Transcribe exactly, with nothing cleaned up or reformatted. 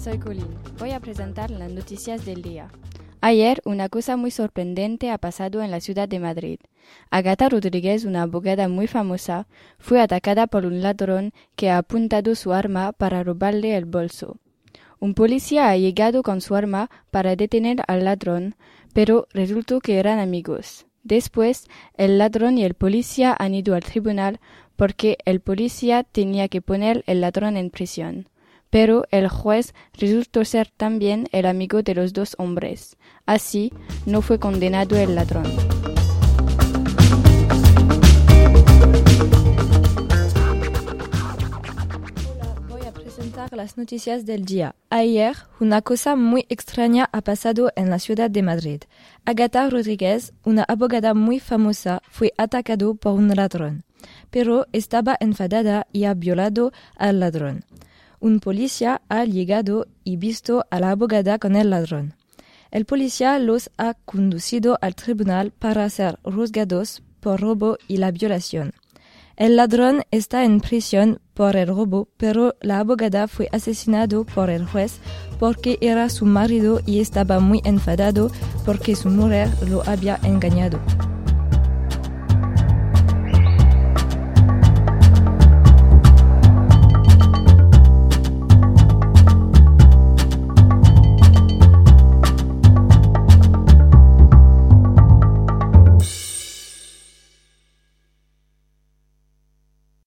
soy Colin. Voy a presentar las noticias del día. Ayer, una cosa muy sorprendente ha pasado en la ciudad de Madrid. Agatha Rodríguez, una abogada muy famosa, fue atacada por un ladrón que ha apuntado su arma para robarle el bolso. Un policía ha llegado con su arma para detener al ladrón, pero resultó que eran amigos. Después, el ladrón y el policía han ido al tribunal porque el policía tenía que poner al ladrón en prisión. Pero el juez resultó ser también el amigo de los dos hombres. Así, no fue condenado el ladrón. Hola, voy a presentar las noticias del día. Ayer, una cosa muy extraña ha pasado en la ciudad de Madrid. Agatha Rodríguez, una abogada muy famosa, fue atacada por un ladrón, pero estaba enfadada y ha violado al ladrón. Un policía ha llegado y visto a la abogada con el ladrón. El policía los ha conducido al tribunal para ser juzgados por robo y la violación. El ladrón está en prisión por el robo, pero la abogada fue asesinada por el juez porque era su marido y estaba muy enfadado porque su mujer lo había engañado.